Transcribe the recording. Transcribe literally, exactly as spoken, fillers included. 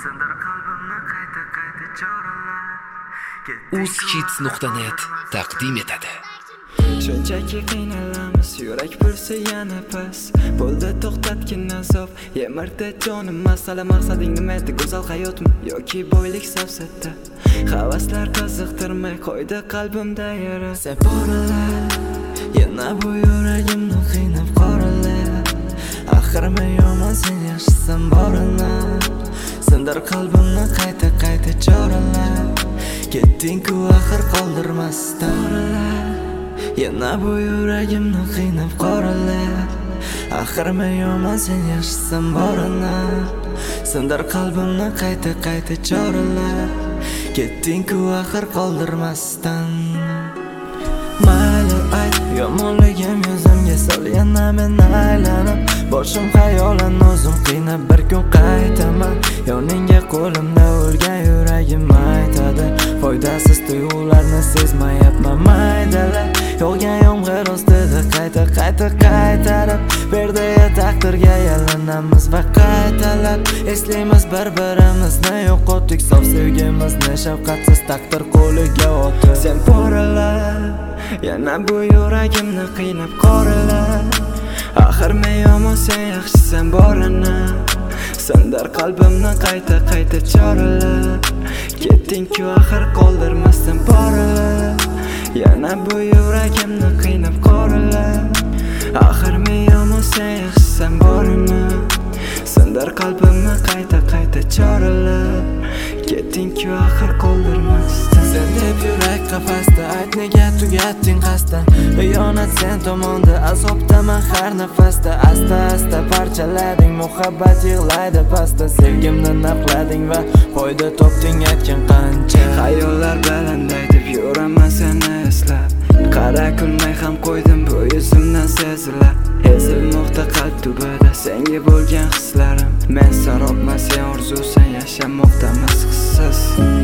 sindir qalbimni qayta qayta choralab uzhits nuqta net taqdim etadi. Shunchaki qiynalamiz, yurak pulsi yana pas. Bo'ldi to'xtatgin azob, yemirdi jonim. Masala maqsading nima edi? Go'zal hayotmi yoki boylik safsatda? Havaslar qiziqtirmay qo'ydi qalbimda yara. Sen boralar, yana bu yuragimni qiynab qoralar. Axir men yomon, sen yaxshisan borana. Sindir qalbimni qayta qayta choralab. Ketding-ku axir qoldirmasdan. Yana bu yuragimni qiynab qoralar. Axir men yomon, sen yaxshisan borana. Sindir qalbimni qayta qayta choralab. Ketding-ku axir qoldirmasdan. Mayli ayt, yomonligim yuzimga sol, yana men aylanib boshim xayolan o'zim qiynab bir kun qaytaman. Yoningga qo'limda o'lgan yuragim aytadi, foydasiz tuyg'ularni sezmayapman maydalar. Yog'gan yomg'ir ostida qayta qayta qaytarib, berdiya taqdirga yalanamiz va qaytalab eslaymiz bir-birimizni, yo'qotdik sof sevgimizni, shafqatsiz taqdir qo'liga o'tib. Sen poralar, yana bu yuragimni qiynab qoralar. Axir men yomon, sen yaxshisan borana. Sindir qalbimni qayta qayta choralab. Ketding-ku axir qoldirmasdan poralar. Yana bu yuragimni qiynab qoralar. Axir men yomon, sen yaxshisan borana. Sindir qalbimni qayta qayta choralab. Ketding-ku axir qoldirmasdan. Sen deb yurak qafasda, ayt nega tugatding qasddan. Xiyonat sen tomonda, azobdaman har nafasda. Asta asta parchalading, muhabbat yig'laydi pastda. Sevgimni naqlading va foyda topding aytgan qancha. Xayollar balanday deb yuraman seni eslab. Qara kulmay ham qo'ydim bu yuzimdan sezilar. Ezilmoqda qalb tubida senga bo'lgan hislarim. Men sarobman, sen orzusan, yashamoqdamiz hissiz.